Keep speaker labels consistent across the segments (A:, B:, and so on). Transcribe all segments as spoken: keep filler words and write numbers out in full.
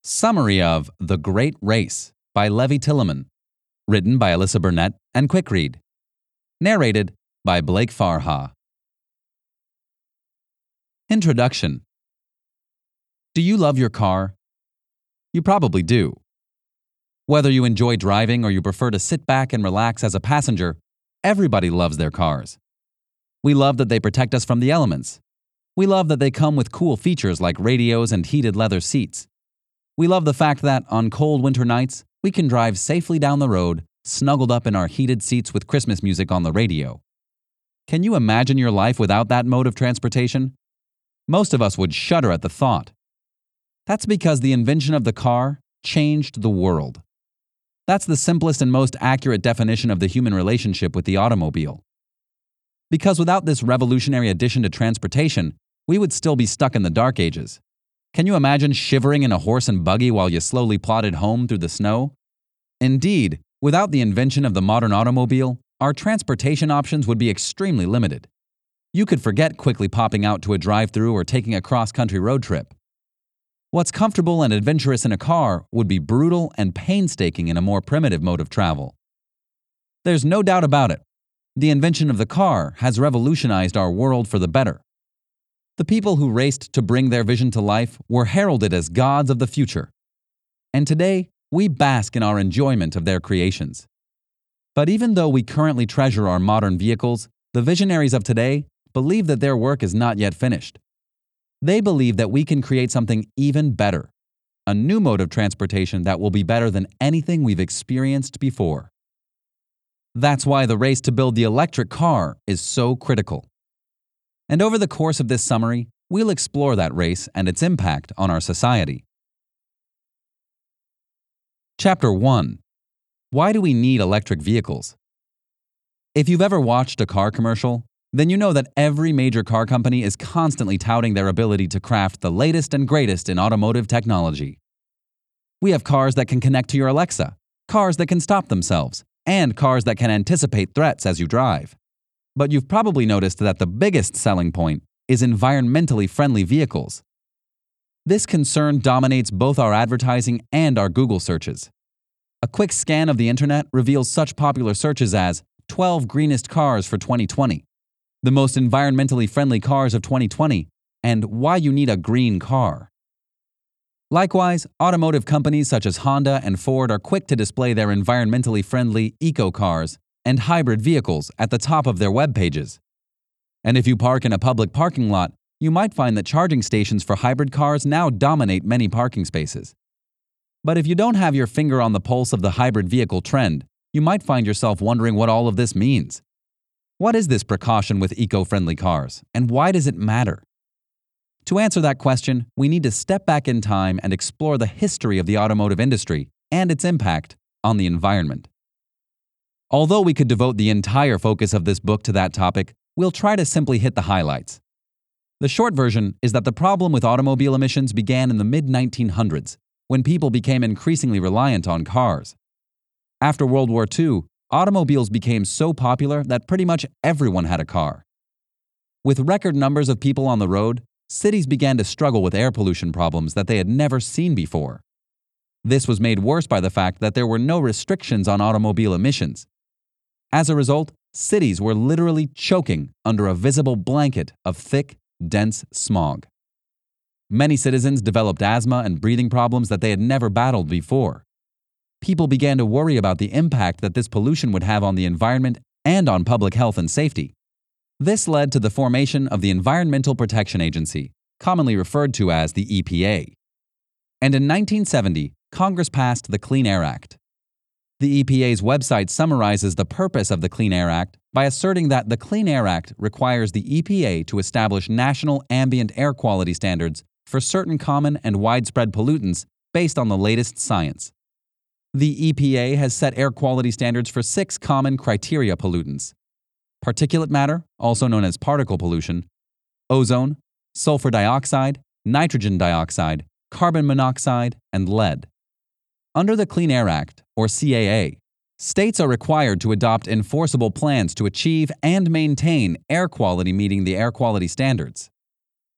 A: Summary of The Great Race by Levi Tillemann. Written by Alyssa Burnett and Quickread. Narrated by Blake Farha. Introduction. Do you love your car? You probably do. Whether you enjoy driving or you prefer to sit back and relax as a passenger, everybody loves their cars. We love that they protect us from the elements. We love that they come with cool features like radios and heated leather seats. We love the fact that, on cold winter nights, we can drive safely down the road, snuggled up in our heated seats with Christmas music on the radio. Can you imagine your life without that mode of transportation? Most of us would shudder at the thought. That's because the invention of the car changed the world. That's the simplest and most accurate definition of the human relationship with the automobile. Because without this revolutionary addition to transportation, we would still be stuck in the dark ages. Can you imagine shivering in a horse and buggy while you slowly plodded home through the snow? Indeed, without the invention of the modern automobile, our transportation options would be extremely limited. You could forget quickly popping out to a drive-thru or taking a cross-country road trip. What's comfortable and adventurous in a car would be brutal and painstaking in a more primitive mode of travel. There's no doubt about it. The invention of the car has revolutionized our world for the better. The people who raced to bring their vision to life were heralded as gods of the future. And today, we bask in our enjoyment of their creations. But even though we currently treasure our modern vehicles, the visionaries of today believe that their work is not yet finished. They believe that we can create something even better, a new mode of transportation that will be better than anything we've experienced before. That's why the race to build the electric car is so critical. And over the course of this summary, we'll explore that race and its impact on our society. Chapter one. Why do we need electric vehicles? If you've ever watched a car commercial, then you know that every major car company is constantly touting their ability to craft the latest and greatest in automotive technology. We have cars that can connect to your Alexa, cars that can stop themselves, and cars that can anticipate threats as you drive. But you've probably noticed that the biggest selling point is environmentally friendly vehicles. This concern dominates both our advertising and our Google searches. A quick scan of the internet reveals such popular searches as twelve greenest cars for twenty twenty, the most environmentally friendly cars of twenty twenty, and why you need a green car. Likewise, automotive companies such as Honda and Ford are quick to display their environmentally friendly eco cars and hybrid vehicles at the top of their web pages. And if you park in a public parking lot, you might find that charging stations for hybrid cars now dominate many parking spaces. But if you don't have your finger on the pulse of the hybrid vehicle trend, you might find yourself wondering what all of this means. What is this precaution with eco-friendly cars, and why does it matter? To answer that question, we need to step back in time and explore the history of the automotive industry and its impact on the environment. Although we could devote the entire focus of this book to that topic, we'll try to simply hit the highlights. The short version is that the problem with automobile emissions began in the mid nineteen hundreds, when people became increasingly reliant on cars. After World War Two, automobiles became so popular that pretty much everyone had a car. With record numbers of people on the road, cities began to struggle with air pollution problems that they had never seen before. This was made worse by the fact that there were no restrictions on automobile emissions. As a result, cities were literally choking under a visible blanket of thick, dense smog. Many citizens developed asthma and breathing problems that they had never battled before. People began to worry about the impact that this pollution would have on the environment and on public health and safety. This led to the formation of the Environmental Protection Agency, commonly referred to as the E P A. And in nineteen seventy, Congress passed the Clean Air Act. The E P A's website summarizes the purpose of the Clean Air Act by asserting that the Clean Air Act requires the E P A to establish national ambient air quality standards for certain common and widespread pollutants based on the latest science. The E P A has set air quality standards for six common criteria pollutants: particulate matter, also known as particle pollution, ozone, sulfur dioxide, nitrogen dioxide, carbon monoxide, and lead. Under the Clean Air Act, or C A A, states are required to adopt enforceable plans to achieve and maintain air quality meeting the air quality standards.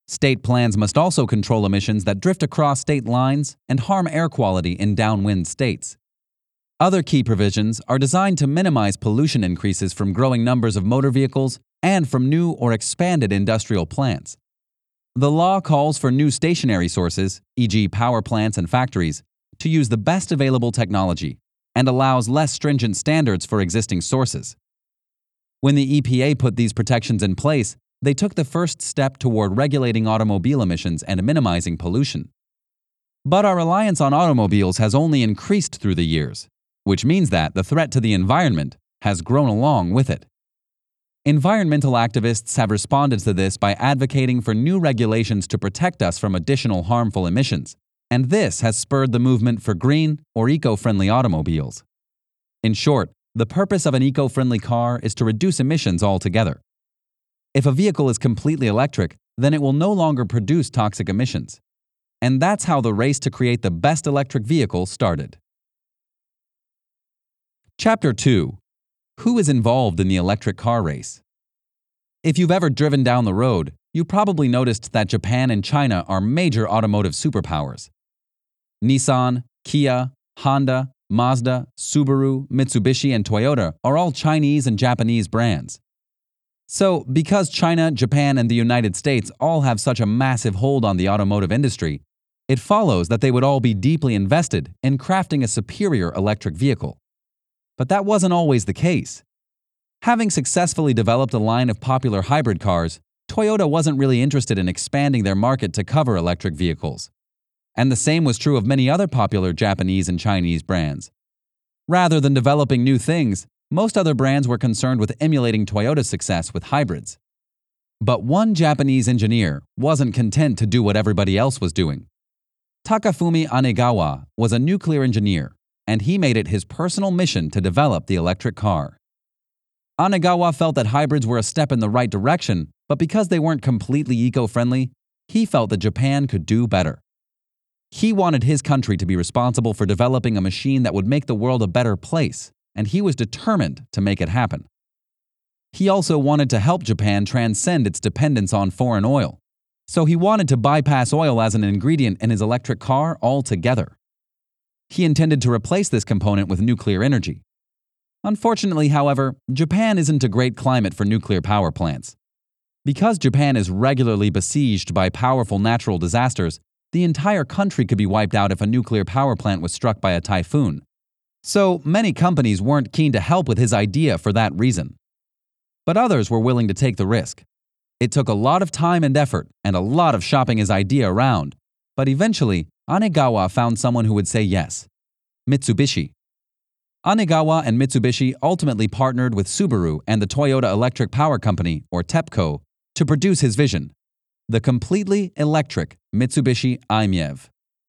A: State plans must also control emissions that drift across state lines and harm air quality in downwind states. Other key provisions are designed to minimize pollution increases from growing numbers of motor vehicles and from new or expanded industrial plants. The law calls for new stationary sources, for example power plants and factories, to use the best available technology and allows less stringent standards for existing sources. When the E P A put these protections in place, they took the first step toward regulating automobile emissions and minimizing pollution. But our reliance on automobiles has only increased through the years, which means that the threat to the environment has grown along with it. Environmental activists have responded to this by advocating for new regulations to protect us from additional harmful emissions, and this has spurred the movement for green or eco-friendly automobiles. In short, the purpose of an eco-friendly car is to reduce emissions altogether. If a vehicle is completely electric, then it will no longer produce toxic emissions. And that's how the race to create the best electric vehicle started. Chapter two. Who is involved in the electric car race? If you've ever driven down the road, you probably noticed that Japan and China are major automotive superpowers. Nissan, Kia, Honda, Mazda, Subaru, Mitsubishi, and Toyota are all Chinese and Japanese brands. So, because China, Japan, and the United States all have such a massive hold on the automotive industry, it follows that they would all be deeply invested in crafting a superior electric vehicle. But that wasn't always the case. Having successfully developed a line of popular hybrid cars, Toyota wasn't really interested in expanding their market to cover electric vehicles. And the same was true of many other popular Japanese and Chinese brands. Rather than developing new things, most other brands were concerned with emulating Toyota's success with hybrids. But one Japanese engineer wasn't content to do what everybody else was doing. Takafumi Anegawa was a nuclear engineer, and he made it his personal mission to develop the electric car. Anegawa felt that hybrids were a step in the right direction, but because they weren't completely eco-friendly, he felt that Japan could do better. He wanted his country to be responsible for developing a machine that would make the world a better place, and he was determined to make it happen. He also wanted to help Japan transcend its dependence on foreign oil, so he wanted to bypass oil as an ingredient in his electric car altogether. He intended to replace this component with nuclear energy. Unfortunately, however, Japan isn't a great climate for nuclear power plants. Because Japan is regularly besieged by powerful natural disasters, the entire country could be wiped out if a nuclear power plant was struck by a typhoon. So many companies weren't keen to help with his idea for that reason. But others were willing to take the risk. It took a lot of time and effort and a lot of shopping his idea around, but eventually, Anegawa found someone who would say yes: Mitsubishi. Anegawa and Mitsubishi ultimately partnered with Subaru and the Toyota Electric Power Company, or TEPCO, to produce his vision: the completely electric Mitsubishi i M Y E V.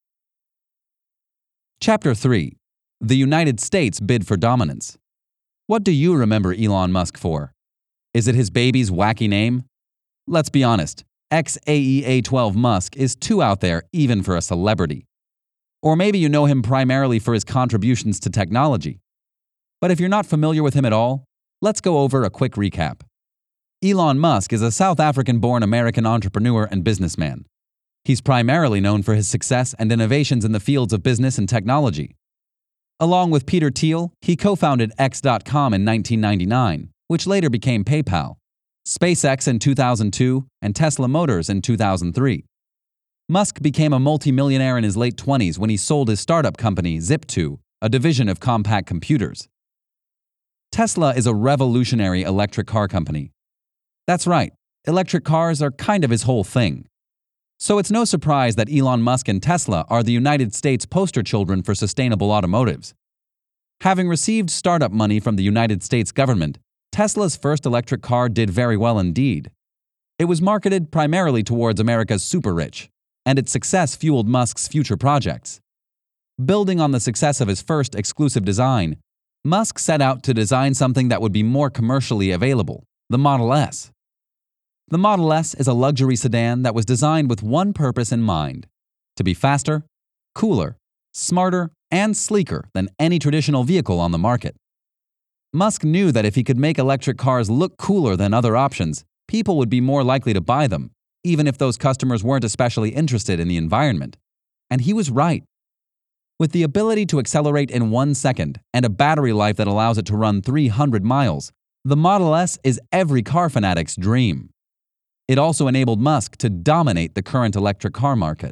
A: Chapter three. The United States bid for dominance. What do you remember Elon Musk for? Is it his baby's wacky name? Let's be honest, ex-A E A twelve Musk is too out there even for a celebrity. Or maybe you know him primarily for his contributions to technology. But if you're not familiar with him at all, let's go over a quick recap. Elon Musk is a South African-born American entrepreneur and businessman. He's primarily known for his success and innovations in the fields of business and technology. Along with Peter Thiel, he co-founded X dot com in nineteen ninety-nine, which later became PayPal, SpaceX in two thousand two, and Tesla Motors in two thousand three. Musk became a multimillionaire in his late twenties when he sold his startup company Zip two, a division of Compaq Computers. Tesla is a revolutionary electric car company. That's right, electric cars are kind of his whole thing. So it's no surprise that Elon Musk and Tesla are the United States poster children for sustainable automotives. Having received startup money from the United States government, Tesla's first electric car did very well indeed. It was marketed primarily towards America's super-rich, and its success fueled Musk's future projects. Building on the success of his first exclusive design, Musk set out to design something that would be more commercially available: the Model S. The Model S is a luxury sedan that was designed with one purpose in mind: to be faster, cooler, smarter, and sleeker than any traditional vehicle on the market. Musk knew that if he could make electric cars look cooler than other options, people would be more likely to buy them, even if those customers weren't especially interested in the environment. And he was right. With the ability to accelerate in one second and a battery life that allows it to run three hundred miles, the Model S is every car fanatic's dream. It also enabled Musk to dominate the current electric car market.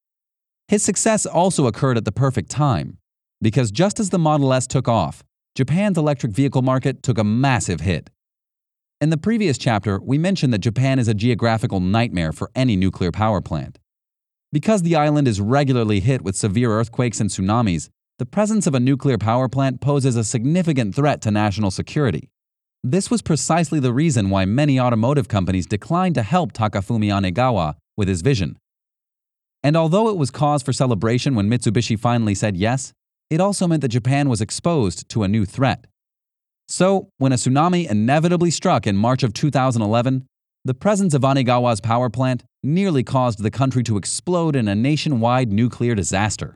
A: His success also occurred at the perfect time, because just as the Model S took off, Japan's electric vehicle market took a massive hit. In the previous chapter, we mentioned that Japan is a geographical nightmare for any nuclear power plant. Because the island is regularly hit with severe earthquakes and tsunamis, the presence of a nuclear power plant poses a significant threat to national security. This was precisely the reason why many automotive companies declined to help Takafumi Anegawa with his vision. And although it was cause for celebration when Mitsubishi finally said yes, it also meant that Japan was exposed to a new threat. So, when a tsunami inevitably struck in March of two thousand eleven, the presence of Anegawa's power plant nearly caused the country to explode in a nationwide nuclear disaster.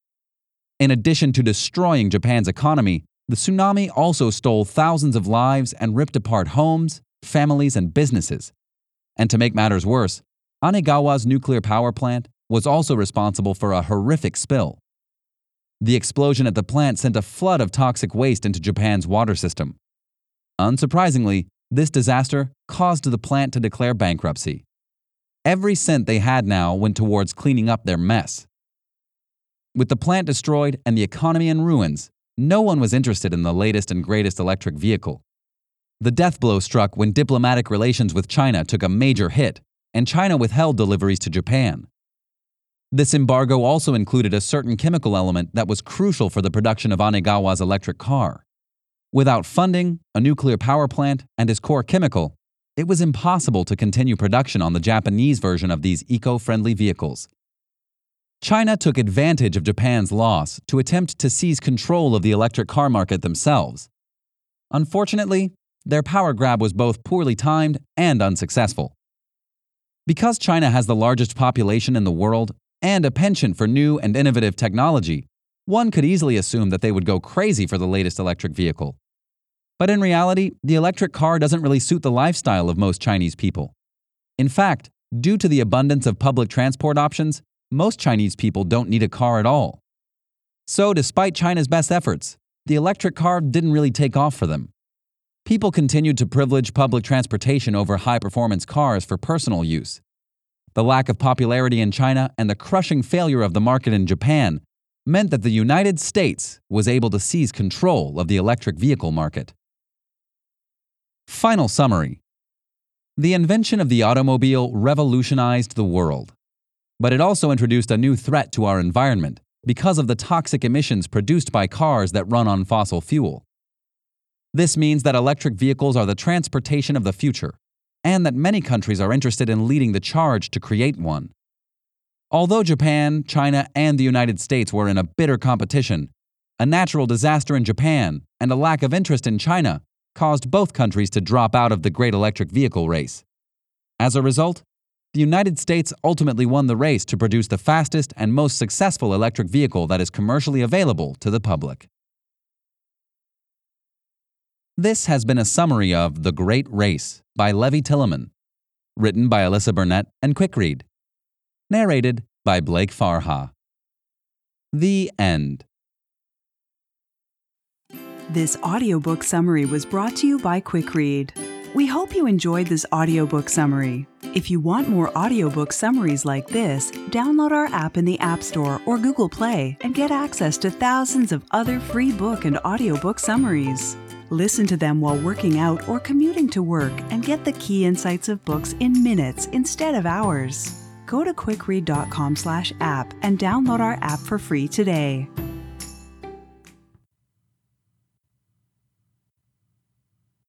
A: In addition to destroying Japan's economy, the tsunami also stole thousands of lives and ripped apart homes, families, and businesses. And to make matters worse, Anegawa's nuclear power plant was also responsible for a horrific spill. The explosion at the plant sent a flood of toxic waste into Japan's water system. Unsurprisingly, this disaster caused the plant to declare bankruptcy. Every cent they had now went towards cleaning up their mess. With the plant destroyed and the economy in ruins, no one was interested in the latest and greatest electric vehicle. The death blow struck when diplomatic relations with China took a major hit, and China withheld deliveries to Japan. This embargo also included a certain chemical element that was crucial for the production of Anegawa's electric car. Without funding, a nuclear power plant, and his core chemical, it was impossible to continue production on the Japanese version of these eco-friendly vehicles. China took advantage of Japan's loss to attempt to seize control of the electric car market themselves. Unfortunately, their power grab was both poorly timed and unsuccessful. Because China has the largest population in the world and a penchant for new and innovative technology, one could easily assume that they would go crazy for the latest electric vehicle. But in reality, the electric car doesn't really suit the lifestyle of most Chinese people. In fact, due to the abundance of public transport options, most Chinese people don't need a car at all. So, despite China's best efforts, the electric car didn't really take off for them. People continued to privilege public transportation over high-performance cars for personal use. The lack of popularity in China and the crushing failure of the market in Japan meant that the United States was able to seize control of the electric vehicle market. Final summary. The invention of the automobile revolutionized the world. But it also introduced a new threat to our environment because of the toxic emissions produced by cars that run on fossil fuel. This means that electric vehicles are the transportation of the future, and that many countries are interested in leading the charge to create one. Although Japan, China, and the United States were in a bitter competition, a natural disaster in Japan and a lack of interest in China caused both countries to drop out of the great electric vehicle race. As a result, the United States ultimately won the race to produce the fastest and most successful electric vehicle that is commercially available to the public. This has been a summary of The Great Race by Levi Tillemann, written by Alyssa Burnett and Quickread, narrated by Blake Farha. The end.
B: This audiobook summary was brought to you by Quickread. We hope you enjoyed this audiobook summary. If you want more audiobook summaries like this, download our app in the App Store or Google Play and get access to thousands of other free book and audiobook summaries. Listen to them while working out or commuting to work and get the key insights of books in minutes instead of hours. Go to quickread dot com slash app and download our app for free today.